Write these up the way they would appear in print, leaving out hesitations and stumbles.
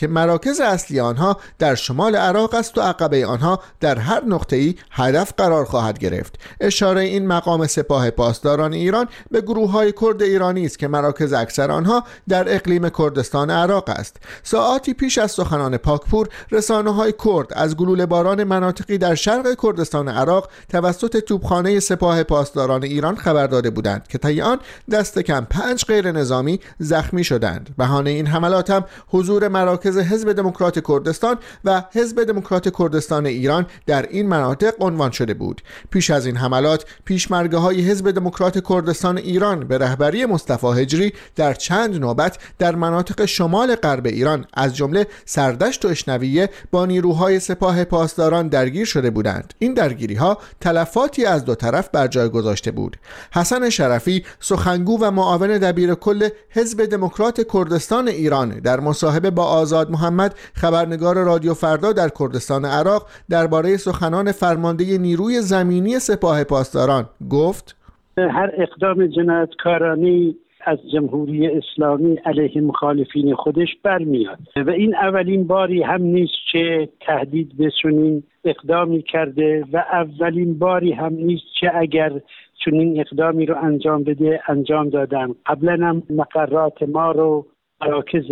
که مراکز اصلی آنها در شمال عراق است و عقبه آنها در هر نقطه‌ای هدف قرار خواهد گرفت. اشاره این مقام سپاه پاسداران ایران به گروه‌های کرد ایرانی است که مراکز اکثر آنها در اقلیم کردستان عراق است. ساعاتی پیش از سخنان پاکپور، رسانه‌های کرد از گلوله باران مناطقی در شرق کردستان عراق توسط توپخانه سپاه پاسداران ایران خبر داده بودند که طی آن دست کم 5 غیر نظامی زخمی شدند. بهانه این حملات هم حضور مراکز حزب دموکرات کردستان و حزب دموکرات کردستان ایران در این مناطق عنوان شده بود. پیش از این حملات، پیشمرگه‌های حزب دموکرات کردستان ایران به رهبری مصطفی هجری در چند نوبت در مناطق شمال غرب ایران از جمله سردشت و اشنویه با نیروهای سپاه پاسداران درگیر شده بودند. این درگیری‌ها تلفاتی از دو طرف بر جای گذاشته بود. حسن شرفی، سخنگو و معاون دبیر کل حزب دموکرات کردستان ایران، در مصاحبه با آزاد محمد، خبرنگار رادیو فردا در کردستان عراق، درباره سخنان فرمانده نیروی زمینی سپاه پاسداران گفت: هر اقدام جنایتکارانه از جمهوری اسلامی علیه مخالفین خودش برمیاد و این اولین باری هم نیست که تهدید به چنین اقدامی کرده و اولین باری هم نیست که اگر چنین اقدامی رو انجام بده انجام دادن. قبلا هم مقرات ما رو، مراکز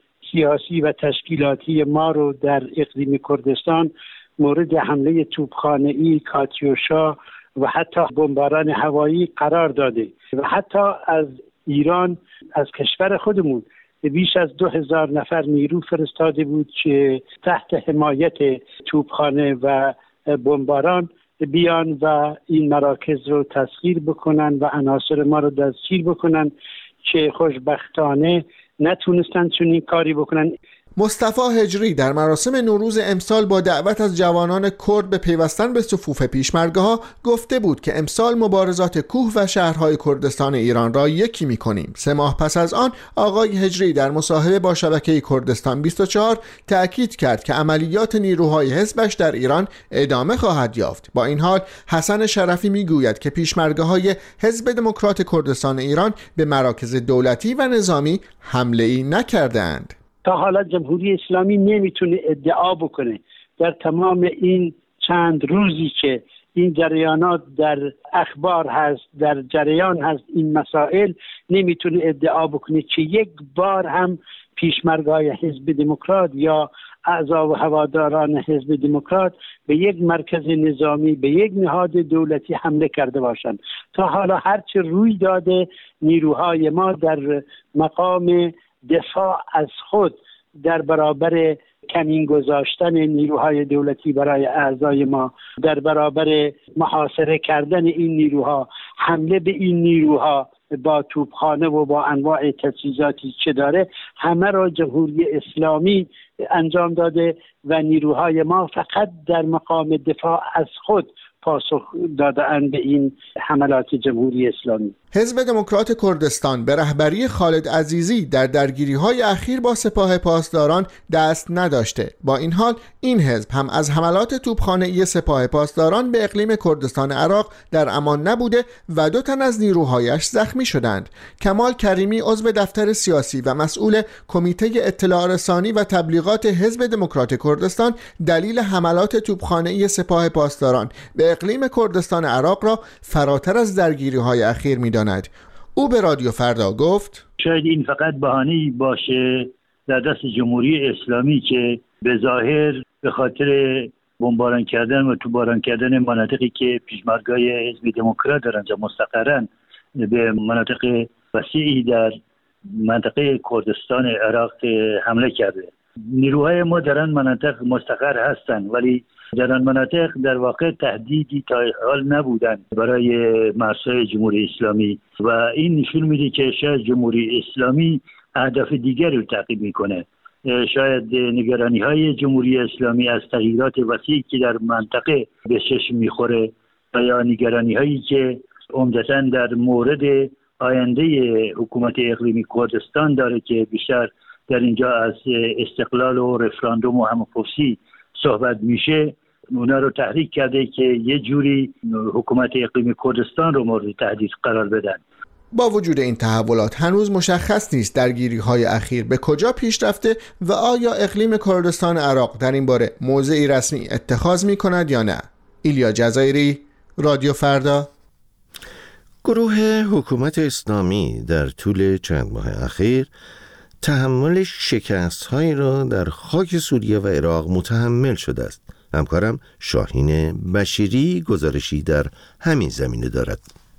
سیاسی و تشکیلاتی ما رو در اقلیم کردستان مورد حمله توپخانه‌ای، کاتیوشا و حتی بمباران هوایی قرار داده و حتی از ایران، از کشور خودمون، بیش از 2000 نفر نیرو فرستاده بود که تحت حمایت توپخانه و بمباران بیان و این مراکز رو تسخیر بکنن و عناصر ما رو دستگیر بکنن که خوشبختانه نتونستن چنین کاری بکنن. مصطفی هجری در مراسم نوروز امسال با دعوت از جوانان کرد به پیوستن به صفوف پیشمرگه‌ها گفته بود که امسال مبارزات کوه و شهرهای کردستان ایران را یکی می‌کنیم. 3 ماه پس از آن آقای هجری در مصاحبه با شبکه کردستان 24 تأکید کرد که عملیات نیروهای حزبش در ایران ادامه خواهد یافت. با این حال حسن شرفی میگوید که پیشمرگه‌های حزب دموکرات کردستان ایران به مراکز دولتی و نظامی حمله‌ای نکردند. تا حالا جمهوری اسلامی نمیتونه ادعا بکنه در تمام این چند روزی که این جریانات در اخبار هست، در جریان هست این مسائل، نمیتونه ادعا بکنه که یک بار هم پیشمرگای حزب دموکرات یا اعضا و هواداران حزب دموکرات به یک مرکز نظامی، به یک نهاد دولتی حمله کرده باشند. تا حالا هرچه روی داده نیروهای ما در مقام دفاع از خود در برابر کمین گذاشتن نیروهای دولتی برای اعضای ما، در برابر محاصره کردن این نیروها، حمله به این نیروها با توپخانه و با انواع تجهیزاتی که داره، همه را جمهوری اسلامی انجام داده و نیروهای ما فقط در مقام دفاع از خود پاسخ دادن به این حملات جمهوری اسلامی. حزب دموکرات کردستان به رهبری خالد عزیزی در درگیری‌های اخیر با سپاه پاسداران دست نداشته. با این حال این حزب هم از حملات توپخانه‌ای سپاه پاسداران به اقلیم کردستان عراق در امان نبوده و 2 تن از نیروهایش زخمی شدند. کمال کریمی، عضو دفتر سیاسی و مسئول کمیته اطلاع رسانی و تبلیغات حزب دموکرات کردستان، دلیل حملات توپخانه‌ای سپاه پاسداران به اقلیم کردستان عراق را فراتر از درگیری‌های اخیر می‌داند. او به رادیو فردا گفت: شاید این فقط بهانه‌ای باشه در دست جمهوری اسلامی که به ظاهر به خاطر بمباران کردن و توباران کردن مناطقی که پیشمرگای حزب دموکرات در آنجا مستقرن به مناطق وسیعی در منطقه کردستان عراق حمله کرده. نیروهای ما در آن مناطق مستقر هستند ولی در آن مناطق در واقع تهدیدی تا حال نبودن برای مرزهای جمهوری اسلامی و این نشون میده که شاید جمهوری اسلامی اهداف دیگری رو تعقیب میکنه. شاید نگرانی های جمهوری اسلامی از تغییرات وسیعی که در منطقه به چشم میخوره و یا نگرانی هایی که عمدتاً در مورد آینده حکومت اقلیمی کردستان داره که بیشتر در اینجا از استقلال و رفراندوم و همپرسی صحبت میشه، اونا رو تحریک کرده که یه جوری حکومت اقلیمی کردستان رو مورد تهدید قرار بدن. با وجود این تحولات هنوز مشخص نیست درگیری‌های اخیر به کجا پیش رفته و آیا اقلیم کردستان عراق در این باره موضعی رسمی اتخاذ می‌کند یا نه. ایلیا جزایری، رادیو فردا. گروه حکومت اسلامی در طول چند ماه اخیر تحمل شکست‌هایی را در خاک سوریه و عراق متحمل شده است. همکارم شاهین بشیری گزارشی در همین زمینه دارد.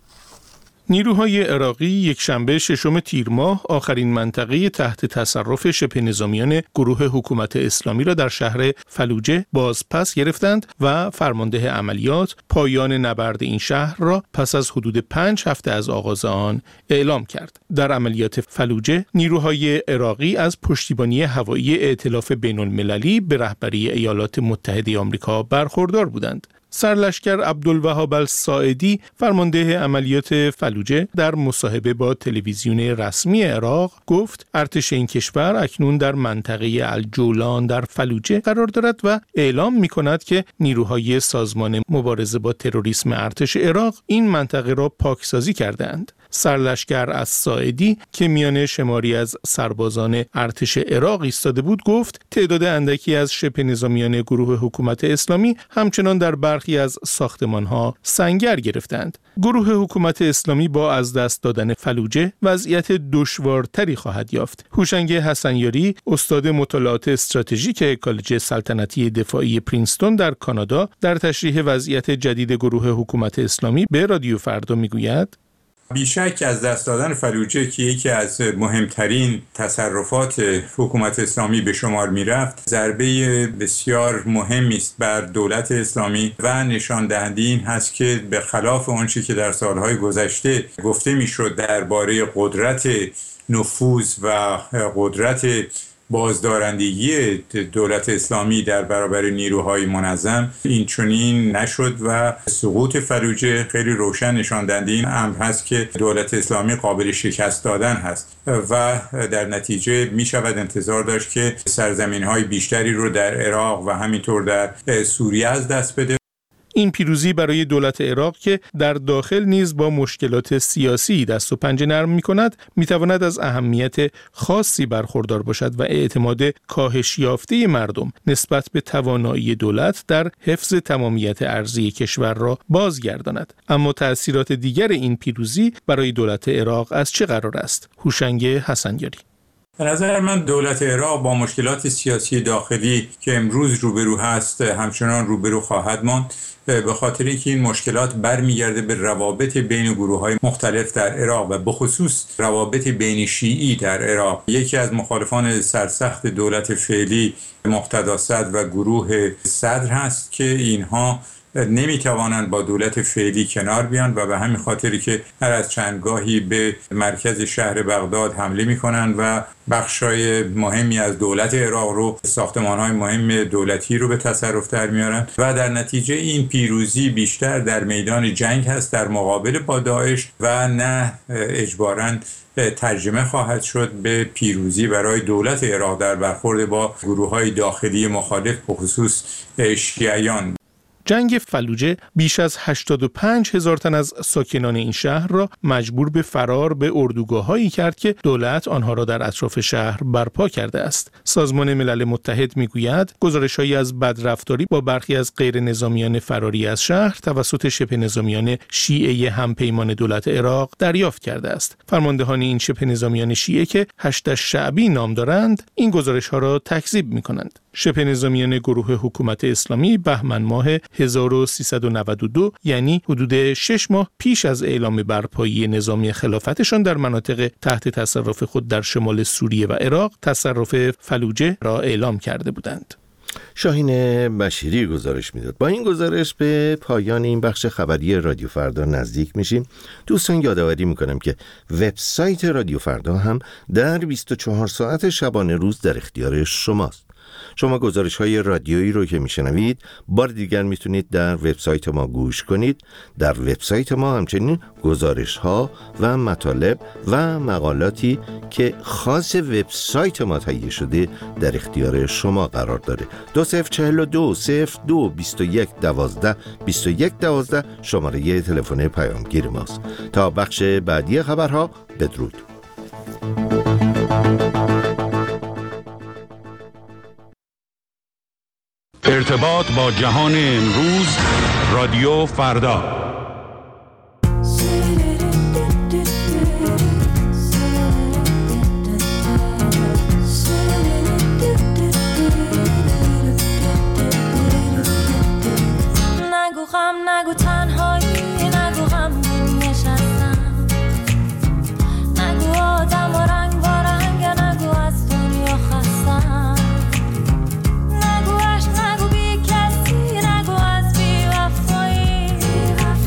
نیروهای عراقی یکشنبه 6 تیر ماه آخرین منطقه تحت تصرف شبه نظامیان گروه حکومت اسلامی را در شهر فلوجه بازپس گرفتند و فرمانده عملیات پایان نبرد این شهر را پس از حدود 5 هفته از آغاز آن اعلام کرد. در عملیات فلوجه نیروهای عراقی از پشتیبانی هوایی ائتلاف بین‌المللی به رهبری ایالات متحده آمریکا برخوردار بودند. سرلشکر عبدالوهاب الساعدی فرمانده عملیات فلوجه در مصاحبه با تلویزیون رسمی عراق گفت ارتش این کشور اکنون در منطقه الجولان در فلوجه قرار دارد و اعلام می‌کند که نیروهای سازمان مبارزه با تروریسم ارتش عراق این منطقه را پاکسازی کردند. سرلشکر الساعدی که میان شماری از سربازان ارتش عراق ایستاده بود گفت تعداد اندکی از شبه نظامیان گروه حکومت اسلامی همچنان در برخی از ساختمان‌ها سنگر گرفتند. گروه حکومت اسلامی با از دست دادن فلوجه وضعیت دشوارتری خواهد یافت. هوشنگ حسنیاری استاد مطالعات استراتژیک کالج سلطنتی دفاعی پرینستون در کانادا در تشریح وضعیت جدید گروه حکومت اسلامی به رادیو فردا میگوید بیشک از دست دادن فلوجه که یکی از مهمترین تصرفات حکومت اسلامی به شمار میرفت ضربه بسیار مهمی است بر دولت اسلامی و نشان دهنده این هست که به خلاف آنچه که در سالهای گذشته گفته میشد درباره قدرت نفوذ و قدرت بازدارندگی دولت اسلامی در برابر نیروهای منظم این چنین نشد و سقوط فلوجه خیلی روشن نشان دهنده این امر هست که دولت اسلامی قابل شکست دادن هست و در نتیجه می شود انتظار داشت که سرزمین‌های بیشتری رو در عراق و همینطور در سوریه از دست بده. این پیروزی برای دولت عراق که در داخل نیز با مشکلات سیاسی دست و پنجه نرم می‌کند می‌تواند از اهمیت خاصی برخوردار باشد و اعتماد کاهش یافته مردم نسبت به توانایی دولت در حفظ تمامیت ارضی کشور را بازگرداند. اما تأثیرات دیگر این پیروزی برای دولت عراق از چه قرار است؟ هوشنگ حسنیاری. به نظر من دولت عراق با مشکلات سیاسی داخلی که امروز روبرو هست همچنان روبرو خواهد ماند، به خاطر اینکه این مشکلات برمیگرده به روابط بین گروه‌های مختلف در عراق و به خصوص روابط بین شیعی در عراق. یکی از مخالفان سرسخت دولت فعلی مقتدا صدر و گروه صدر هست که اینها نمیتوانند با دولت فعلی کنار بیان و به همین خاطری که هر از چندگاهی به مرکز شهر بغداد حمله میکنند و بخشای مهمی از دولت عراق رو، ساختمان‌های مهم دولتی رو به تصرف در میارن و در نتیجه این پیروزی بیشتر در میدان جنگ هست در مقابله با داعش و نه اجباراً ترجمه خواهد شد به پیروزی برای دولت عراق در برخورد با گروه‌های داخلی مخالف به خصوص شیعیان. جنگ فلوجه بیش از 85,000 تن از ساکنان این شهر را مجبور به فرار به اردوگاه‌هایی کرد که دولت آنها را در اطراف شهر برپا کرده است. سازمان ملل متحد میگوید گزارش‌هایی از بدرفتاری با برخی از غیر نظامیان فراری از شهر توسط شبه نظامیان شیعه همپیمان دولت عراق دریافت کرده است. فرماندهان این شبه نظامیان شیعه که هشت شعبی نام دارند این گزارش‌ها را تکذیب می‌کنند. شبه نظامیان گروه حکومت اسلامی بهمن ماه 1392 یعنی حدود 6 ماه پیش از اعلام برپایی نظامی خلافتشان در مناطق تحت تصرف خود در شمال سوریه و عراق تصرف فلوجه را اعلام کرده بودند. شاهین بشیری گزارش میداد. با این گزارش به پایان این بخش خبری رادیو فردا نزدیک میشیم. دوستان یادآوری میکنم که وبسایت رادیو فردا هم در 24 ساعت شبانه روز در اختیار شماست. شما گزارش‌های رادیویی رو که میشنوید بار دیگر میتونید در وبسایت ما گوش کنید. در وبسایت ما همچنین گزارش‌ها و مطالب و مقالاتی که خاص وبسایت ما تهیه شده در اختیار شما قرار داره. 2042 02 21 12 21 12 شماره تلفن پیامگیر ماست. تا بخش بعدی خبرها بدرود. ارتباط با جهان امروز، رادیو فردا. نگو غم، نگو تنهایی، نگو غمگین نشستم، نگو آدم و رنگ با رنگ، نگو از دنیا خستم، نگو عشق، نگو بی کسی، نگو از بی وفایی،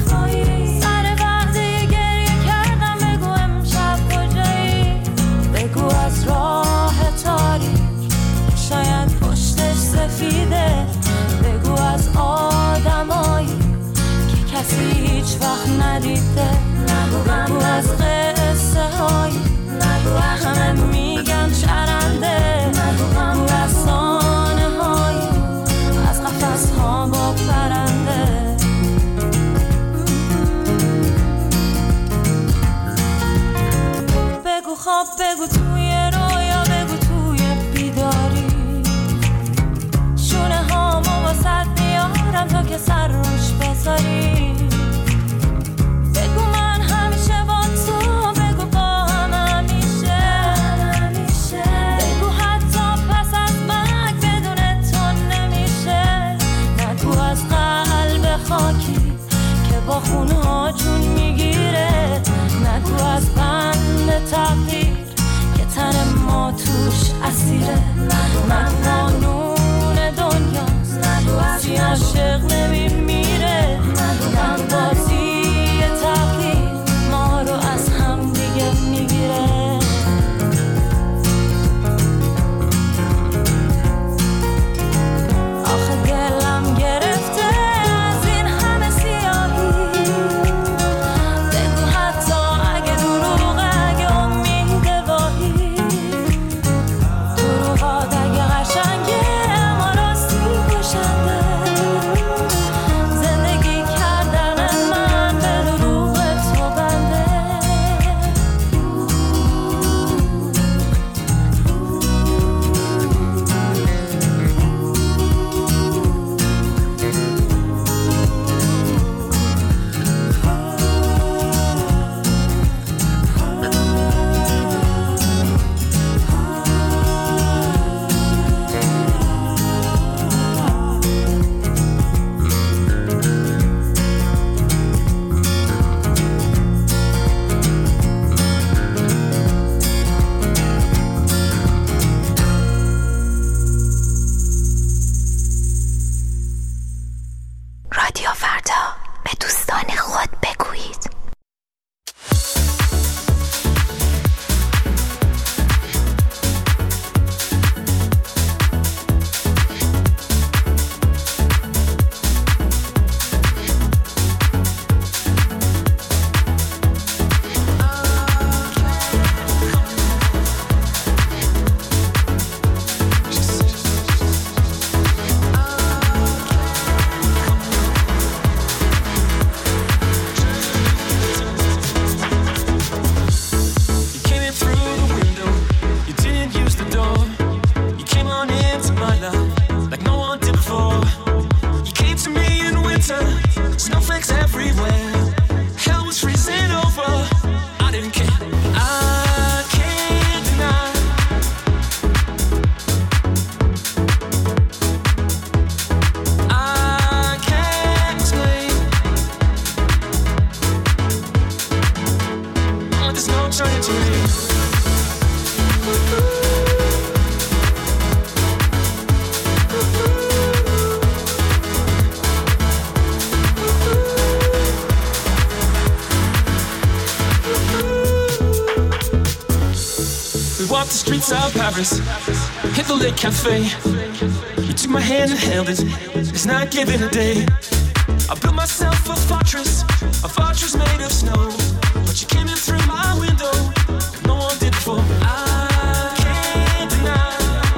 streets of Paris, hit the lit cafe. You took my hand and held it, it's not giving a day. I built myself a fortress made of snow. But you came in through my window, no one did before. I can't deny.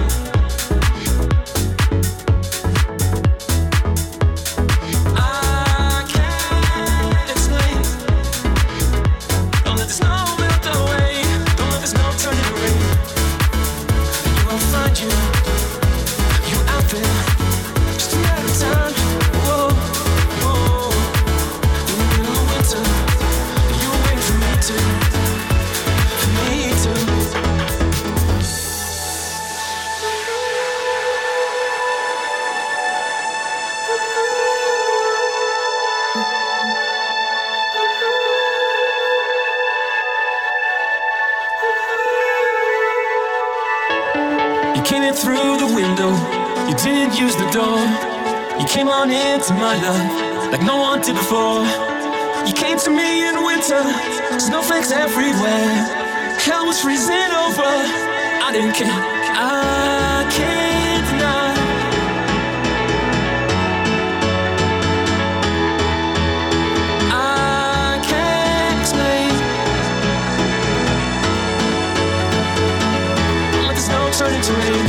Into my life like no one did before. You came to me in winter, snowflakes everywhere. Hell was freezing over, I didn't care. I can't deny. I can't explain. Let the snow turn into rain.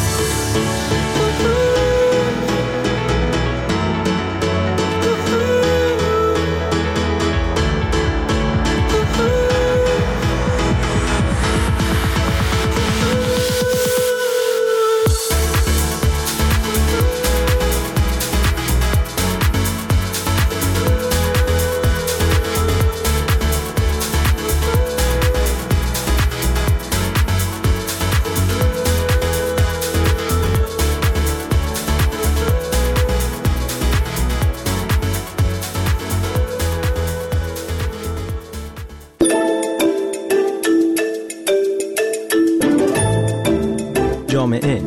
جامعه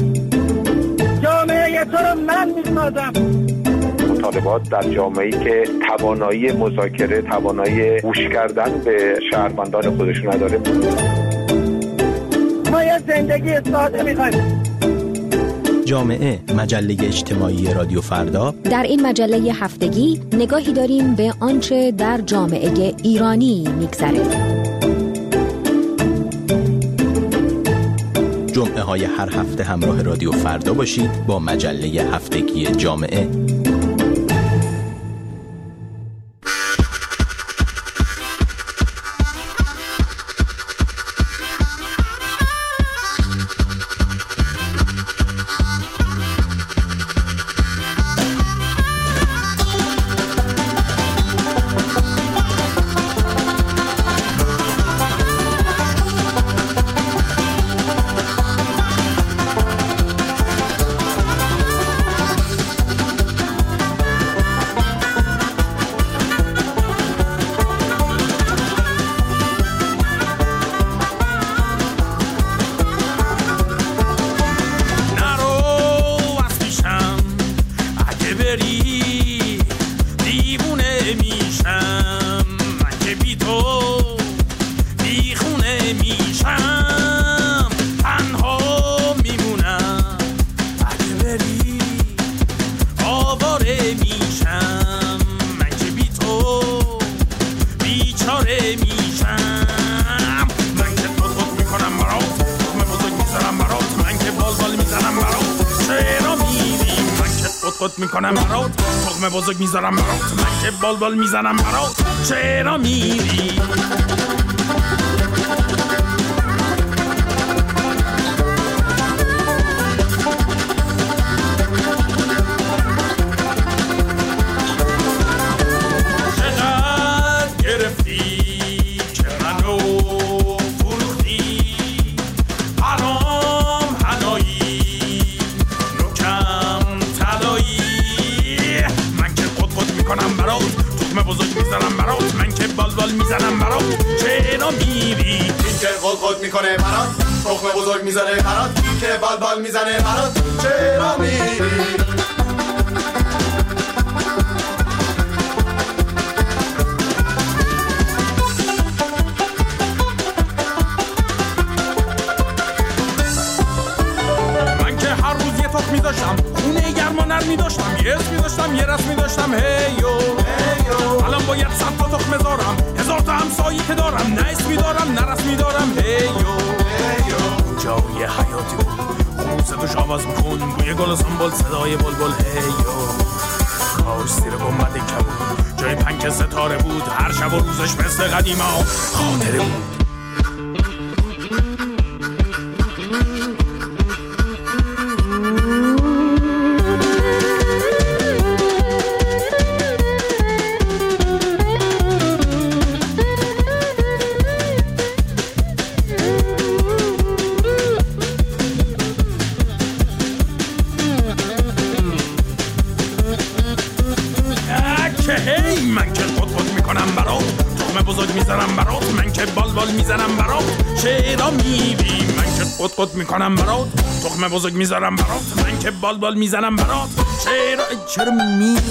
تو رو من میسازم. مطالبات در جامعه‌ای که توانایی مذاکره، توانایی گوش کردن به شهروندان خودش نداره. ما یه زندگی ساده می‌خوایم. جامعه، مجله اجتماعی رادیو فردا. در این مجله هفتگی نگاهی داریم به آنچه در جامعه ایرانی می‌گذره. جمعه های هر هفته همراه رادیو فردا باشید با مجله هفتگی جامعه. میکنم برات تخم بزرگ میذارم برات من که بال میزنم برات چرا میری چقدر گرفتی چرا نو فروختی حرام حلایی نوکم تلایی من که قد میکنم برات تخم بزرگ میزنم برات من که بال میزنم برات چرا میری این که قد میکنه برات تخم بزرگ میزنه برات که بال میزنه برات چرا میری میذاشتم، خونه گرم و نرمی داشتم، یه اسمی داشتم، یه رسمی داشتم. هیو الان باید 100 تا تخم بذارم، 1000 تا همسایه که دارم، نه اسمی دارم نه رسمی دارم. هیو جای حیاتی بود، صداش آواز میکن، بوی گل و سنبل، صدای بلبل. هیو کاش زیر گنبد کبود جای پنک ستاره بود، هر شب و روزش مثل قدیما خاطره بود. من که قط میکنم برات، تخم بزرگ میزنم برات، من که بال میزنم برات، چرا میری؟ من که قط میکنم برات، تخم بزرگ میزنم برات، من که بال میزنم برات، چرا میری؟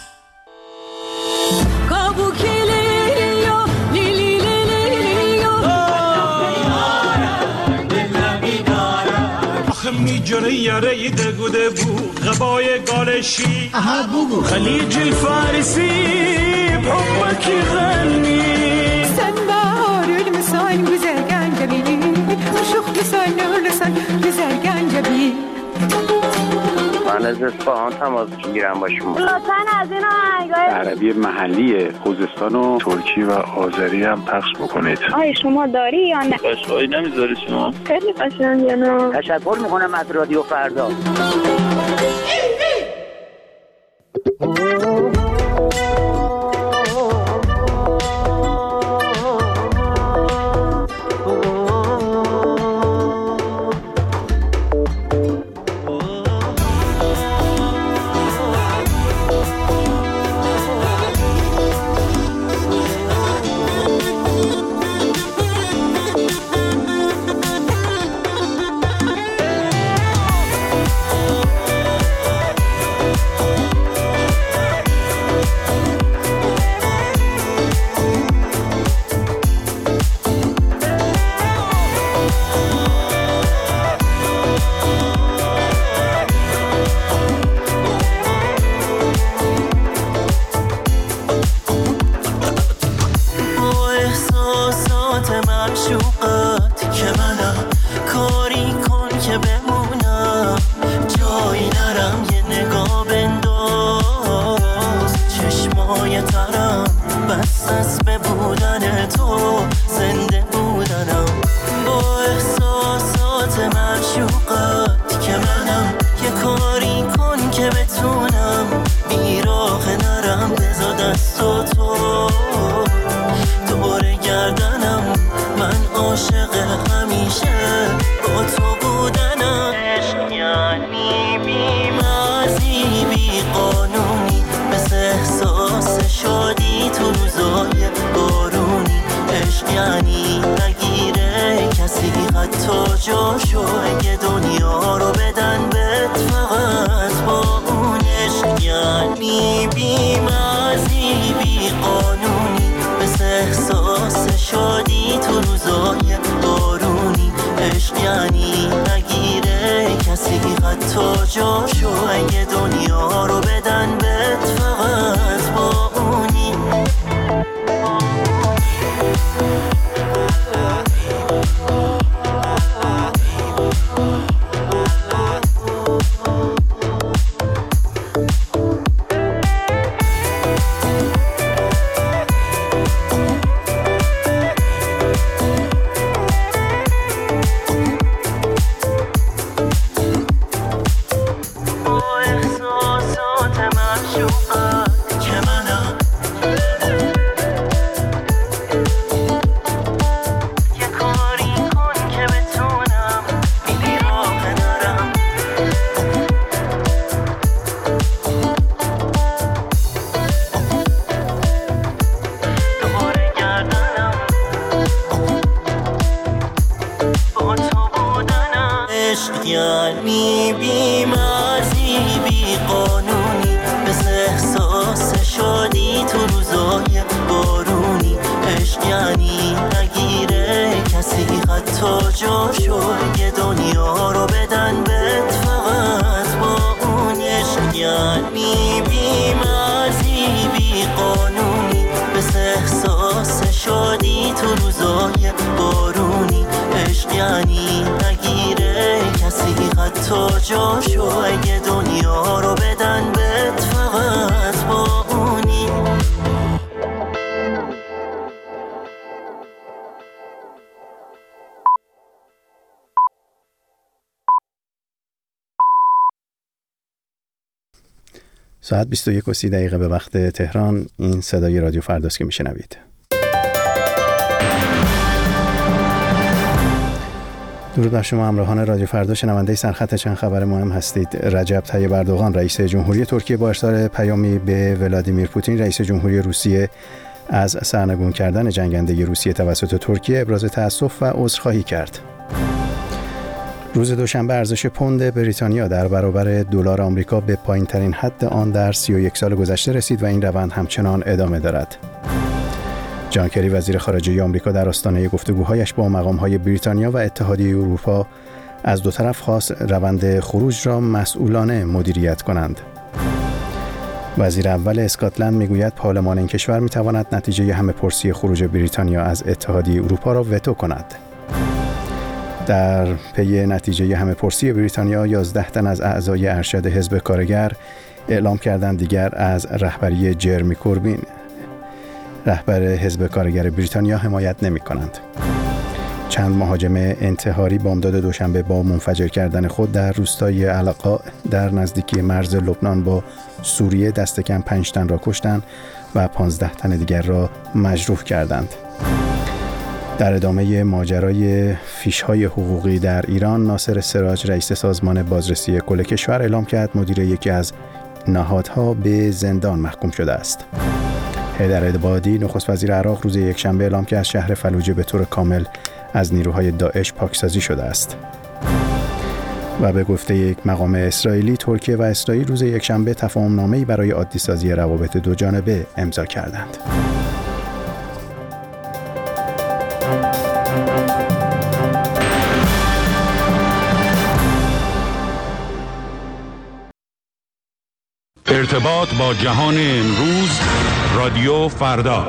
میجره یاره دگوده بود غبای گالشی خلیج الفارسي بحبك يغني سنبار المساين بزرقان جبيلي وشوخ مساين ورسان بزرقان جبيلي. من از اصفهان تماس میگیرم با شما. لطفاً از این آهنگای عربی محلی خوزستان و ترکی و آذری هم پخش بکنید. آیا شما داری یا نه؟ قشقایی نمیذاری شما؟ خیلی قشنگه. نه تشکر میکنم از رادیو فردا. یعنی بی مرزی بی قانونی مثل ساعت 21:30 به وقت تهران. این صدای رادیو فرداست که میشنوید. درود بر شما همراهان رادیو فردا، شنونده سرخط چند خبر مهم هستید. رجب طیب اردوغان رئیس جمهوری ترکیه با ارسال پیامی به ولادیمیر پوتین رئیس جمهوری روسیه از سرنگون کردن جنگنده روسیه توسط ترکیه ابراز تأسف و عذرخواهی کرد. روز دوشنبه ارزش پوند بریتانیا در برابر دلار آمریکا به پایین‌ترین حد آن در 31 سال گذشته رسید و این روند همچنان ادامه دارد. جان کری وزیر خارجه آمریکا در آستانه گفتگوهایش با مقام‌های بریتانیا و اتحادیه اروپا از دو طرف خواست روند خروج را مسئولانه مدیریت کنند. وزیر اول اسکاتلند میگوید پارلمان این کشور میتواند نتیجه همه‌پرسی خروج بریتانیا از اتحادیه اروپا را وتو کند. در پی نتیجه همه‌پرسی بریتانیا 11 تن از اعضای ارشد حزب کارگر اعلام کردند دیگر از رهبری جرمی کوربین رهبر حزب کارگر بریتانیا حمایت نمی‌کنند. چند مهاجم انتحاری بامداد دوشنبه با منفجر کردن خود در روستای علقاء در نزدیکی مرز لبنان با سوریه دست کم 5 تن را کشتند و 15 تن دیگر را مجروح کردند. در ادامه ماجرای فیش‌های حقوقی در ایران، ناصر سراج رئیس سازمان بازرسی کل کشور اعلام کرد مدیر یکی از نهادها به زندان محکوم شده است. حیدر عبادی نخست وزیر عراق روز یکشنبه اعلام کرد از شهر فلوجه به طور کامل از نیروهای داعش پاکسازی شده است. و به گفته یک مقام اسرائیلی، ترکیه و اسرائیل روز یکشنبه تفاهم‌نامه‌ای برای عادی‌سازی روابط دو جانبه امضا کردند. ارتباط با جهان امروز، رادیو فردا.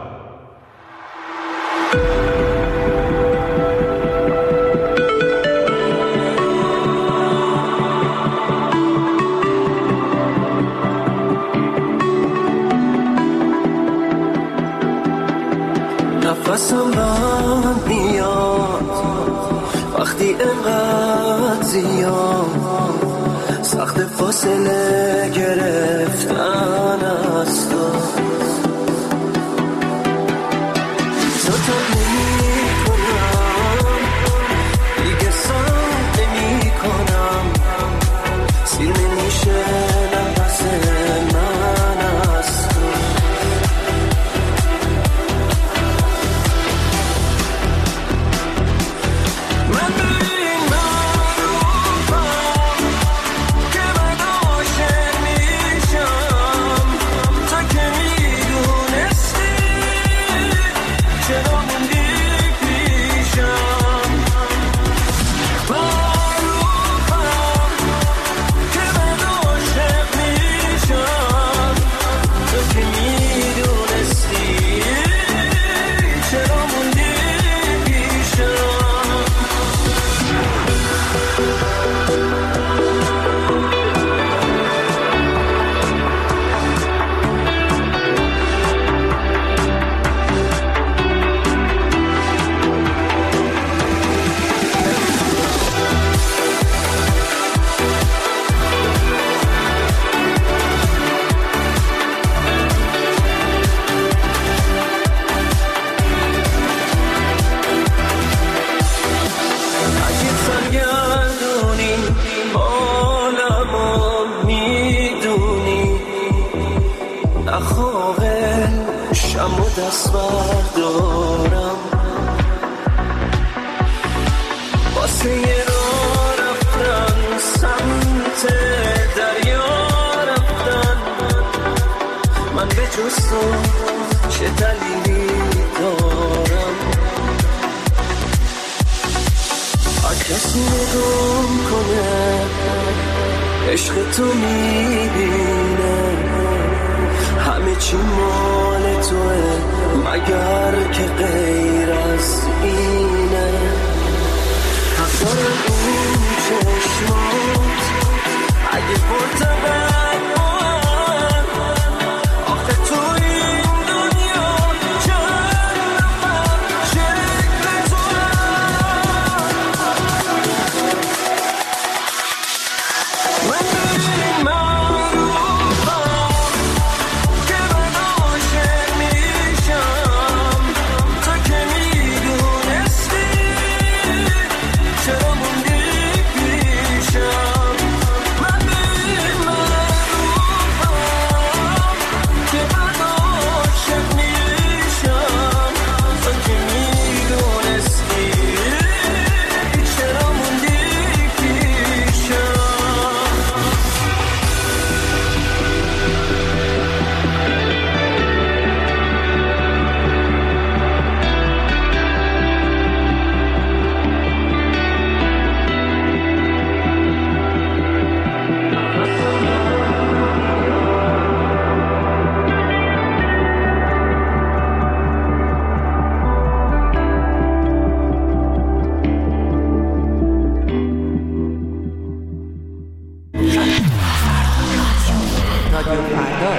نفسم بند میاد وقتی انقدر زیاد سخت فاصله گرفتن از تو زودت نمی کنم دیگه سخت نمی کنم سیر نمیشه نفس من از تو من به این معروفم که من عاشق میشم تا که میدونستی چرا موندی پیشم معروفم که من عاشق میشم تا که میدونستی چرا موندی پیشم اگه سرگردونی عالمو میدونی نخواهه شم و دست بردارم واسه یه راه رفتن سمت دریا رفتن من به جز تو چه دلیلی دارم کسی نگم کنه عشق تو میبینه همه چی مال توه مگر که غیر از اینه حق دارم اون چشمات اگه پرتبت من آخه تو این دنیا چند نفر شکل تو من به این معروفم رادیو فردا.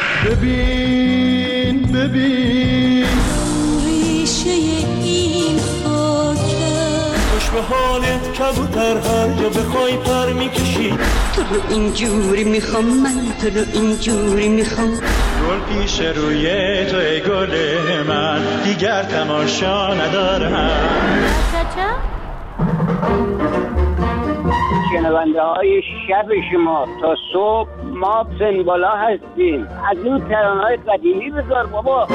ببین ریشه این خاکه خوش به حالت کبوتر هر جا بخوای پر میکشی. تو رو اینجوری میخوام من، تو رو اینجوری میخوام. گل پیش روی تو ای گل من، دیگر تماشا ندارم. شنونده های شب شما تا صبح ما سنبالا هستیم. از این ترانه‌های قدیمی بذار بابا.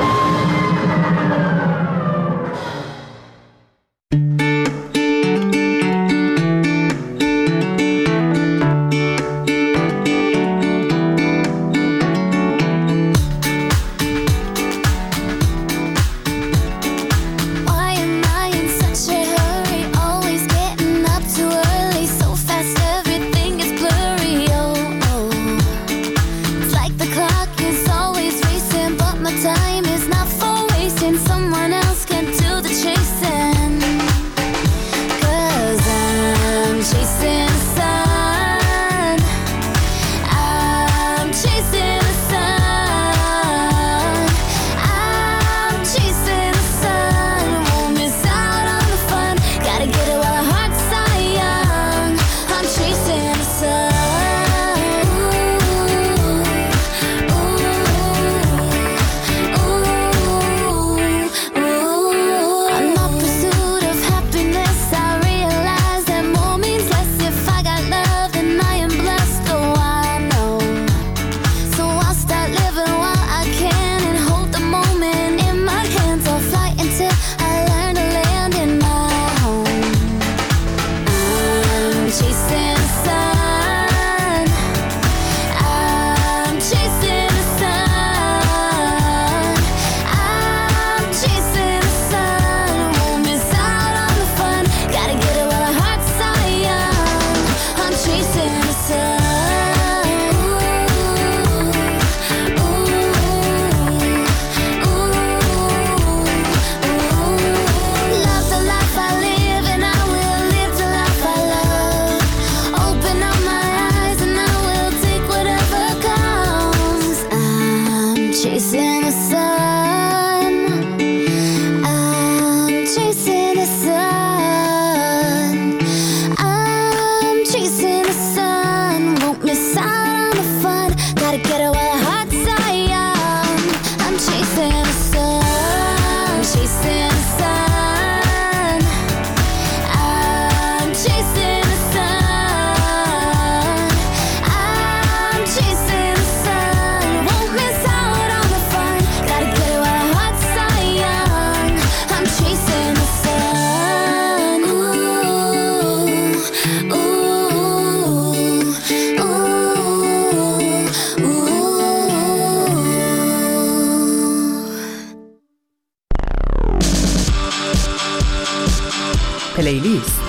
پلیلیست.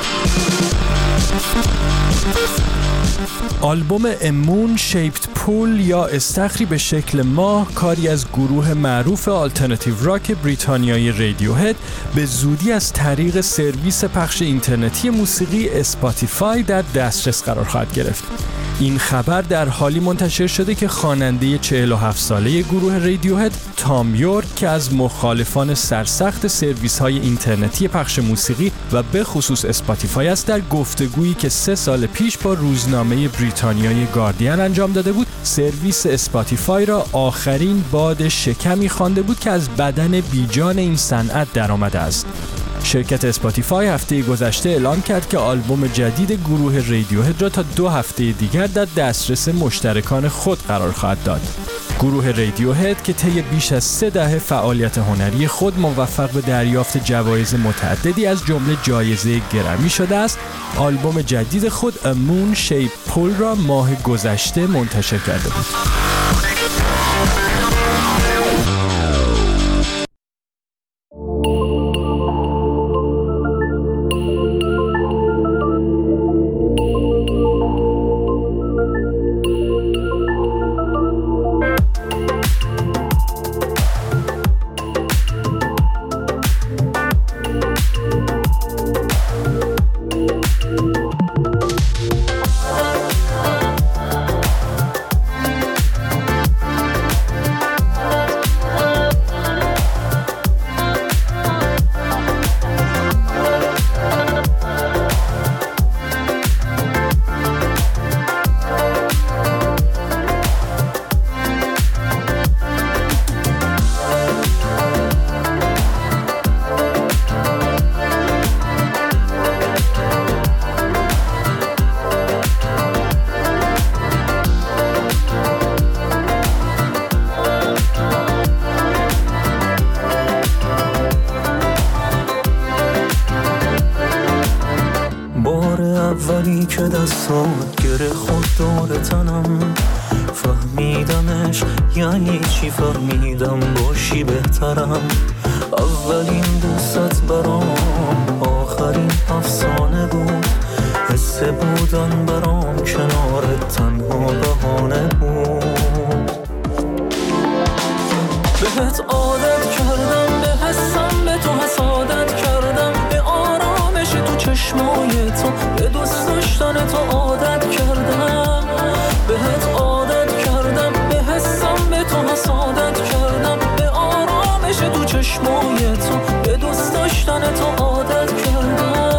آلبوم امون شیپت پول یا استخری به شکل ماه، کاری از گروه معروف آلترناتیو راک بریتانیایی رادیوهد، به زودی از طریق سرویس پخش اینترنتی موسیقی اسپاتیفای در دسترس قرار خواهد گرفت. این خبر در حالی منتشر شده که خواننده 47 ساله گروه رادیوهد تام یورک که از مخالفان سرسخت سرویس‌های اینترنتی پخش موسیقی و به خصوص اسپاتیفای است، در گفتگویی که 3 سال پیش با روزنامه بریتانیایی گاردین انجام داده بود، سرویس اسپاتیفای را آخرین باد شکمی خوانده بود که از بدن بیجان این صنعت درآمده است. شرکت اسپاتیفای هفته گذشته اعلام کرد که آلبوم جدید گروه رادیوهد را تا 2 هفته دیگر در دسترس مشترکان خود قرار خواهد داد. گروه رادیوهد که طی بیش از 3 دهه فعالیت هنری خود موفق به دریافت جوایز متعددی از جمله جایزه گرمی شده است، آلبوم جدید خود امون شیپ پول را ماه گذشته منتشر کرده بود. فهمیدمش یعنی چی، فهمیدم باشی بهترم. اولین دوست برام آخرین افسانه بود، حس بودن برام کنارت تنها بهانه بود. بهت عادت کردم، به حسم به تو حسادت کردم، به آرامش تو چشمای تو، به دوست داشتن تو عادت کردم. بهت عادت کردم، به حسم به تو حسادت کردم، به آرامش تو چشمای تو، به دوست داشتن تو عادت کردم.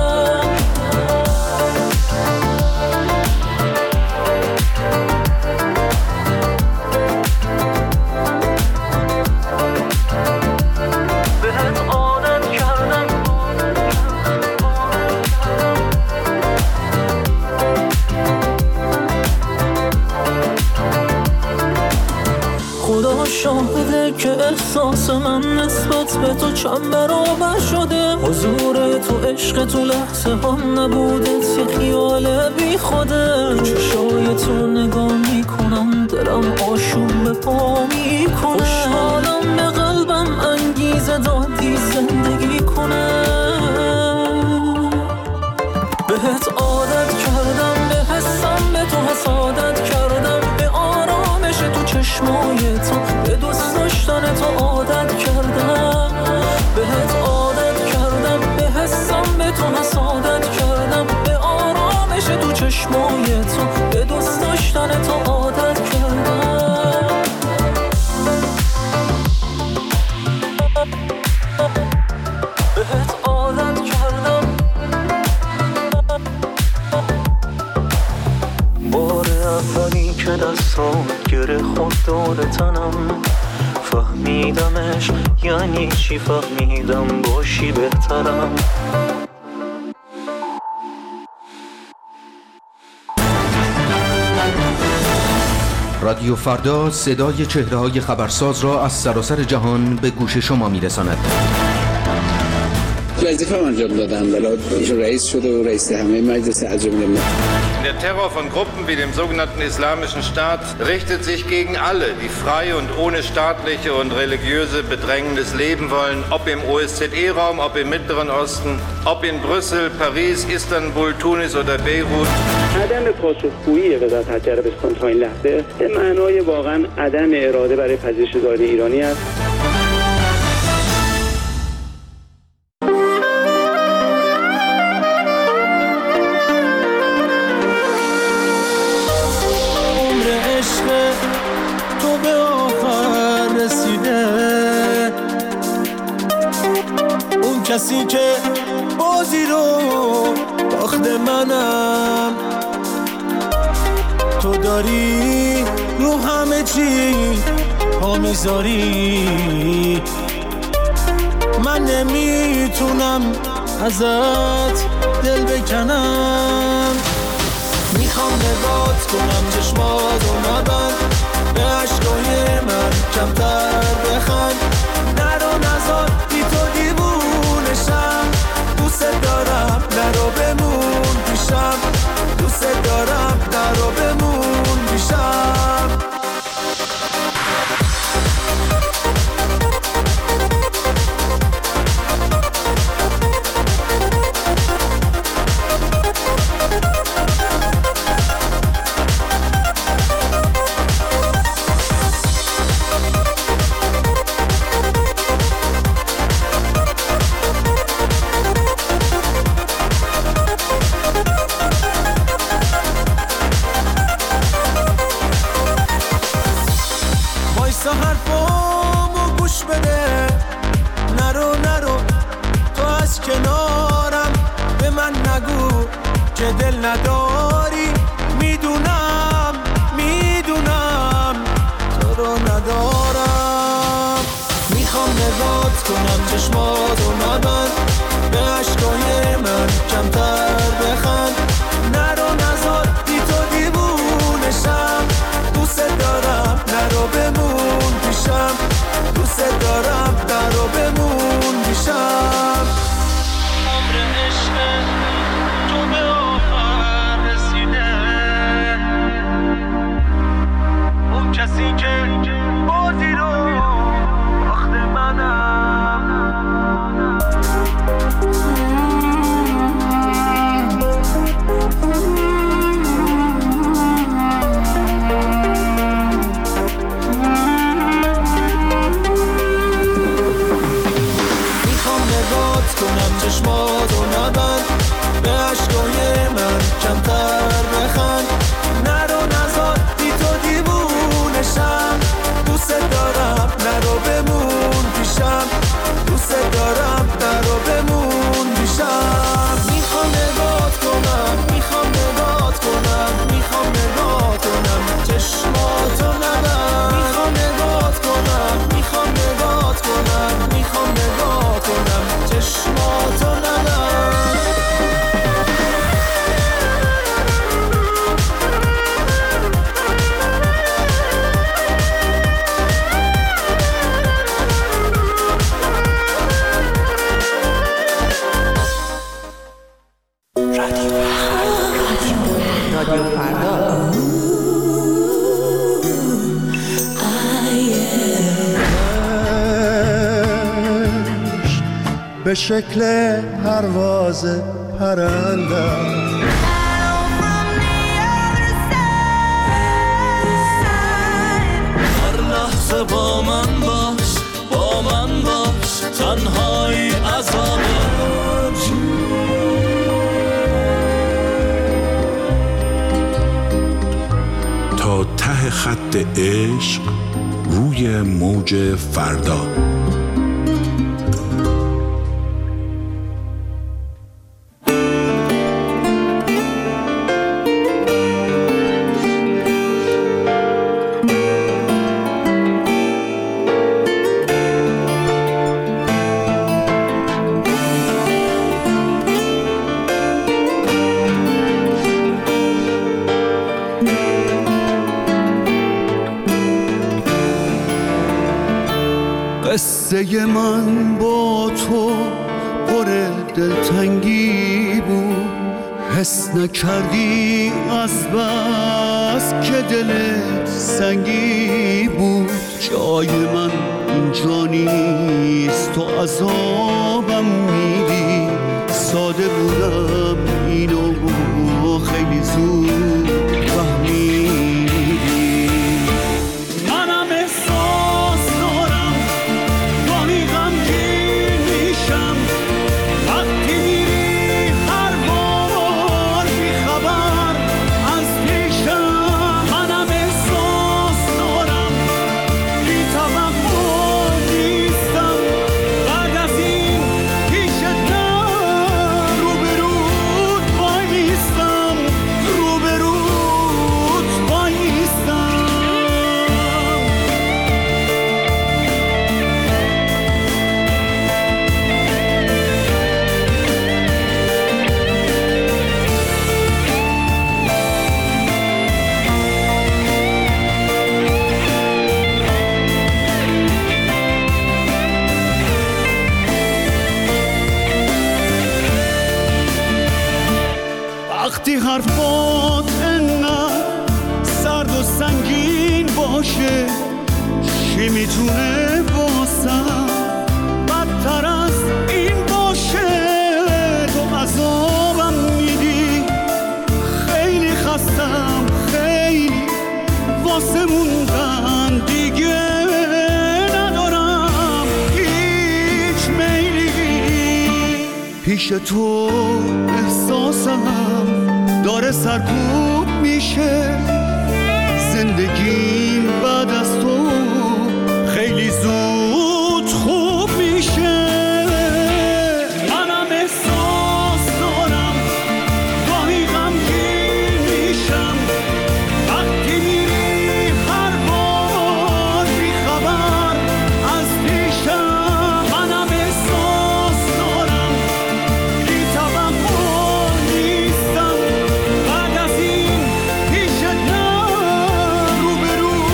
شاهده که احساس من نسبت به تو چند برابر شده. حضور تو عشق تو لحظه ها نبودت یه خیال بی خوده. چشای تو نگاه میکنم دلم آشوب به پا میکنه. خوشحالم به قلبم انگیزه دادی زندگی کنه. بهت عادت کردم، به حسم به تو حسادت کردم، به آرامش تو چشمای تو، به دوست داشتن تو عادت کردم. بهت عادت کردم، به حسم به تو حسادت کردم، به آرامش تو چشمای تو، به دوست داشتن تو عادت کردم. بهت عادت کردم. بار اولی که دستان گره خود دور تنم، فهمیدمش یعنی چی، فهمیدم باشی بهترم. رادیو فردا صدای چهره‌های خبرساز را از سراسر جهان به گوش شما می‌رساند. وظیفه‌ام انجام دادم، ولی رئیس شده و رئیس همه مجلس عجم نمی‌کنه. Der Terror von Gruppen wie dem sogenannten Islamischen Staat richtet sich gegen alle, die frei und ohne staatliche und religiöse Bedrängnis leben wollen, ob im OSZE-Raum, ob im Mittleren Osten, ob in Brüssel, Paris, Istanbul, Tunis oder Beirut. عدم پاسخگویی وزارت خارجه عربستان تا این لحظه به معنای واقعا عدم اراده برای پذیرش دادگاه ایرانی است. کسی که بازی رو باخت منم، تو داری رو همه چی پا میذاری. من نمیتونم ازت دل بکنم، میخوام نگات کنم چشماتو نبند، به عشقای من کمتر بخند. نرو نزار بی تو دیوونشم، دوست دارم نرو بمون پیشم، دوست دارم نرو بمون پیشم. دل نداری، میدونم تو رو ندارم. میخوام نگات کنم چشماتو نبند، به عشقای من کمتر بخند. نرو نزار بی تو دیوونشم، دوست دارم نرو بمون پیشم، دوست دارم نرو بمون پیشم. عمر عشق تو به کسی که بازی رو باخت منم. میخوام نگات کنم چشماتو نبند، به عشقای من کمتر بخند، نرو نزار بی تو دیوونشم، دوست دارم نرو بمون پیشم، دوست دارم نرو بمون پیشم. میخوام نگات کنم، میخوام نگات کنم، میخوام نگات کنم چشماتو نبند، میخوام نگات کنم، میخوام نگات کنم، میخوام نگات کنم چشماتو نبند. رادیو فردا. به شکل پرواز پرنده هر لحظه با من باش، با من باش، تنهایی عذابه. تا ته خط عشق روی موج فردا. قصه من با تو پر دلتنگی بود، حس نکردی از بس که دلت سنگی بود. جای من اینجا نیست، تو عذابم میدی، ساده بودم اینو خیلی زود فهمیدی. منم احساس دارم گاهی غمگین میشم، وقتی میری هر بار بیخبر از پیشم. منم احساس دارم بی توقع نیستم، بعد از این پیشت روبروت وایستم، روبروت وایستم. وقتی حرفات انقدر سرد و سنگین باشه، چی میتونه واسم بدتر از این باشه؟ تو عذابم میدی، خیلی خستم، خیلی واسه موندن دیگه ندارم هیچ میلی. پیش تو احساسم داره سرکوب میشه، زندگیم بعد از تو خیلی زود خوب میشه. منم احساس دارم گاهی غمگین میشم، وقتی میری هر بار بیخبر از پیشم. منم احساس دارم بی توقع نیستم، بعد از این پیشت روبروت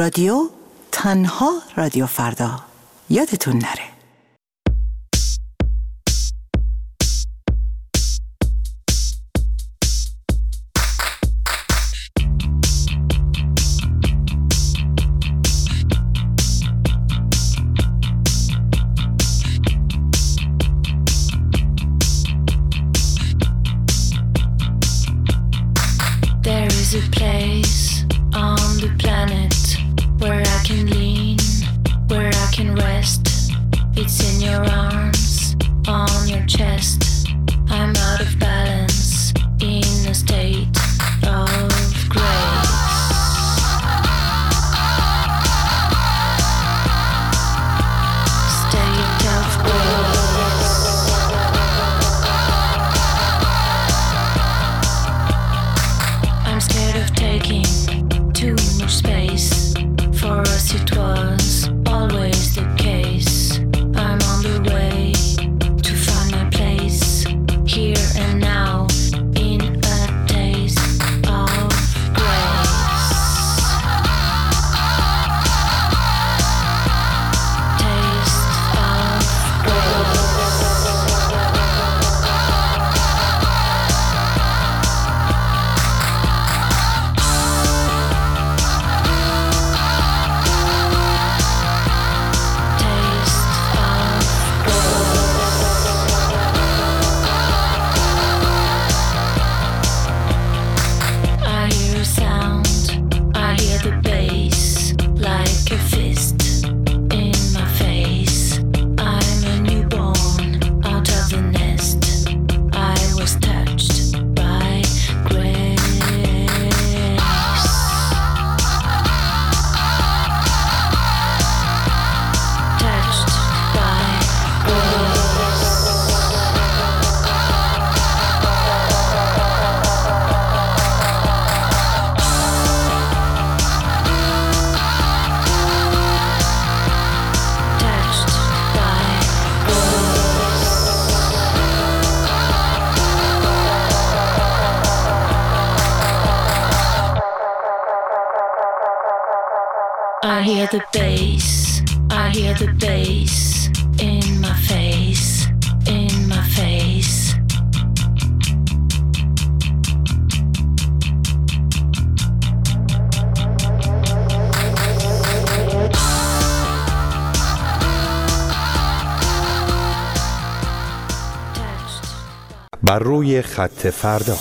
رادیو تنها رادیو فردا. یادتون نره. There is a place on the planet where I can lean, where I can rest. It's in your arms, on your chest. I'm out of balance, in a state of grace. State of grace. I'm scared of taking too much space. For us it was always the case. I'm on the way to find my place, here and now, in a taste of grace. Taste of grace. I hear the bass, I hear the bass in my face, in my face. بر روی خط فردا.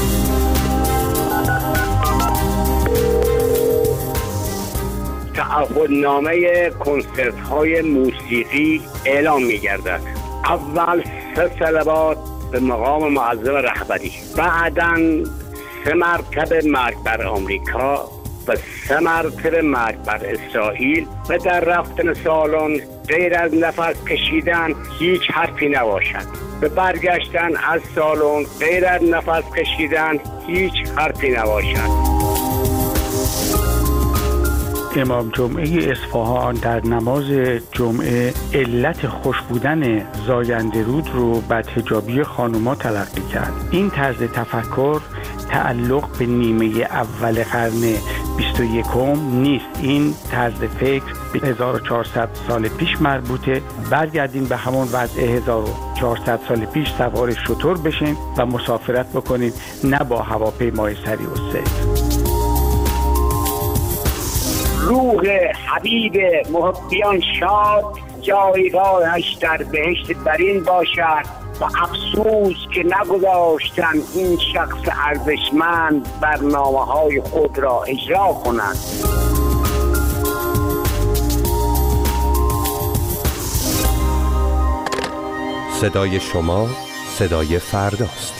تعهدنامه کنسرت های موسیقی اعلام می گردد. اول 3 صلوات به مقام معظم رهبری، بعداً 3 مرتبه مرگ بر آمریکا و 3 مرتبه مرگ بر اسرائیل و در رفتن سالن غیر از نفس کشیدن هیچ حرفی نباشد. به برگشتن از سالن غیر از نفس کشیدن هیچ حرفی نباشد. امام جمعه اصفهان در نماز جمعه علت خوش بودن زاینده رود رو بدحجابی خانوما تلقی کرد. این طرز تفکر تعلق به نیمه اول قرن 21 نیست. این طرز فکر به 1400 سال پیش مربوطه. برگردین به همون وضع 1400 سال پیش، سوار شتر بشین و مسافرت بکنید، نه با هواپیمای سریع السیر. روح حبیب محبیان شاد، جایگاهش در بهشت برین باشد و افسوس که نگذاشتن این شخص ارزشمند برنامه‌های خود را اجرا کنند. صدای شما صدای فرداست.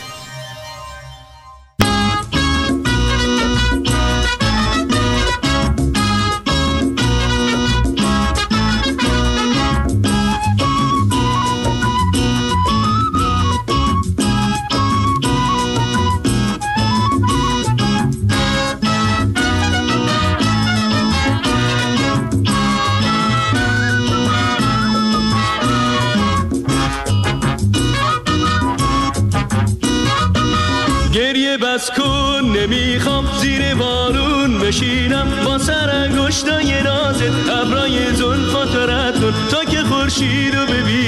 بس کن نمیخوام زیر بارون بشینم با سر انگشتای نازت ابرای زلفات رد کن تا که خورشیدو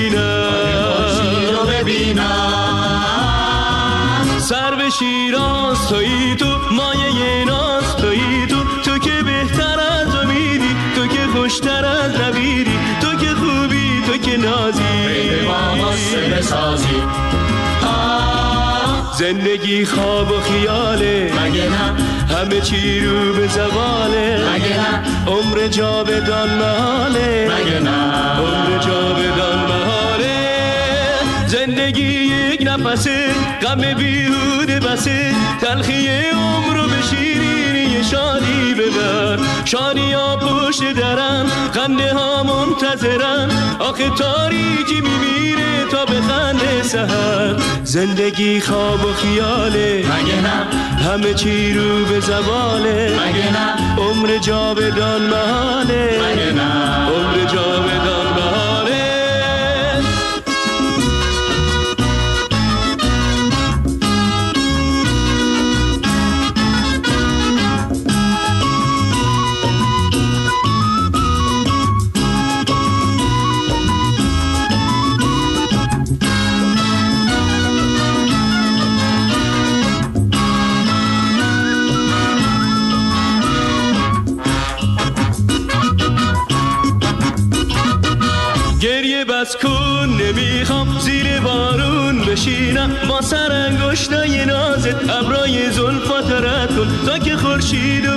ببینم سر به شیراز تویی تو مایه ناز تویی تو که بهتر از امیدی تو که خوشتر از نویدی تو که خوبی تو که نازی زندگی خواب و خیاله مگه نه همه چی رو به زواله مگه نه عمر جاودان محاله مگه نه عمر جاودان محاله زندگی یک نفسه غم بیهوده بسه تلخی عمر رو به شیرینی شادی ببر شادی ها پشت درم خنده ها منتظرم آخه تاریکی میمیره تا به خنده سحر زندگی خواب و خیاله مگه نه همه چی رو به زواله مگه نه عمر جاودان محاله مگه نه عمر جاودان محاله بس کن نمیخوام زیر بارون بشینم با سر انگشتای نازت ابرای زلفات رد کن تا که خورشیدو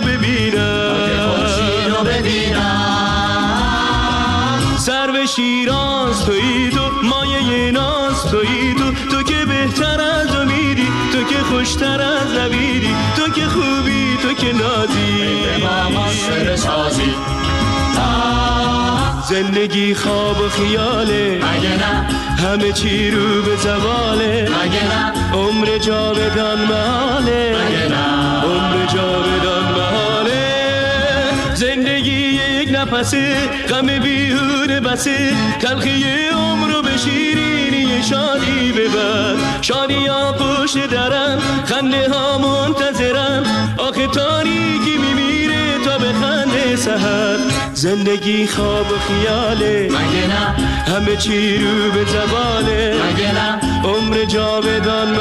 ببینم سر به شیراز تویی تو مایه ناز تویی تو که بهتر از امیدی تو که خوشتر از نویدی تو که خوبی تو که نازی زندگی خواب و خیاله مگه نه همه چی رو به زواله مگه نه عمر جاودان محاله مگه نه عمر جاودان محاله زندگی یک نفسه غم بیهوده بسه تلخی عمر رو به شیرینی شادی ببر شادی ها پشت درم خنده ها منتظرم آخه تاریکی میمیره تا به خنده سحر زندگی خواب و خیاله مگه نه همه چی رو به زواله مگه نه عمر جاودان